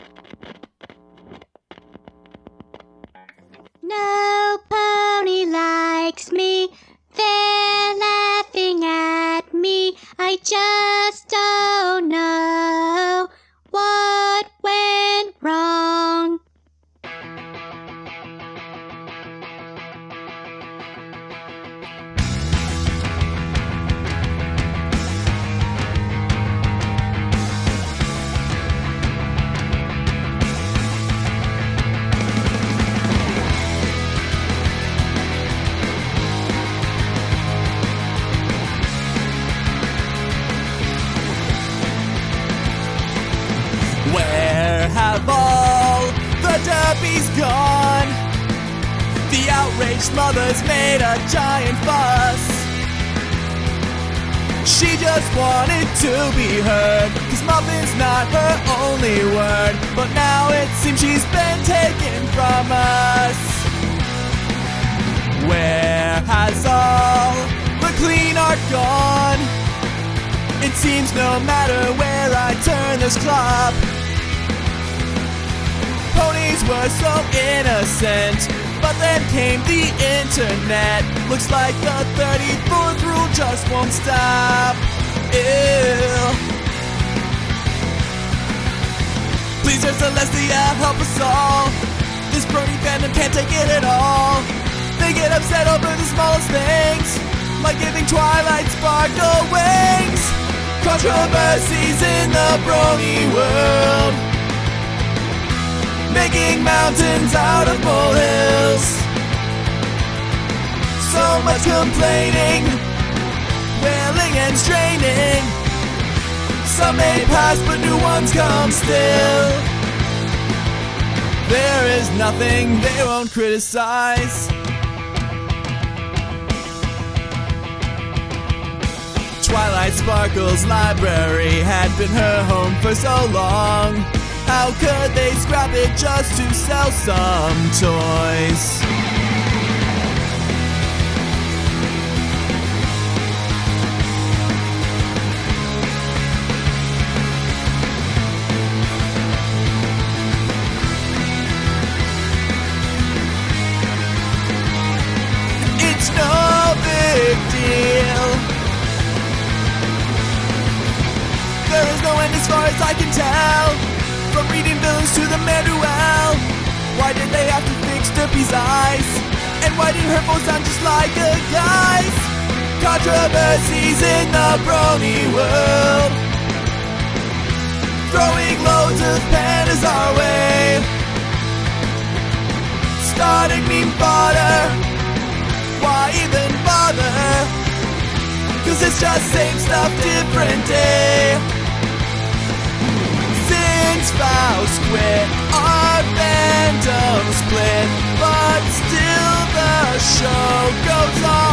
No pony likes me. They're laughing at me. I just don't know what went wrong. Where have all the derbies gone? The outraged mother's made a giant fuss. She just wanted to be heard, 'cause Muffin's not her only word. But now it seems she's been taken from us. Where has all the clean art gone? It seems no matter where I turn there's clop. Ponies were so innocent, but then came the internet. Looks like the 34th rule just won't stop. Ew. Please, Dear Celestia, help us all. This brony fandom can't take it at all. They get upset over the smallest things, like giving Twilight Sparkle wings. Controversies in the brony world, making mountains out of molehills. So much complaining, wailing and straining. Some may pass, but new ones come still. There is nothing they won't criticize. Twilight Sparkle's library had been her home for so long. How could they scrap it just to sell some toys? It's no big deal. There is no end as far as I can tell. From reading villains to the manual. Why did they have to fix Derpy's eyes? And why did her voice sound just like a guy's? Controversies in the brony world, throwing loads of pandas our way. Starting meme fodder. Why even bother? 'Cause it's just same stuff, different day. Faust quit, our fandom split, but still the show goes on.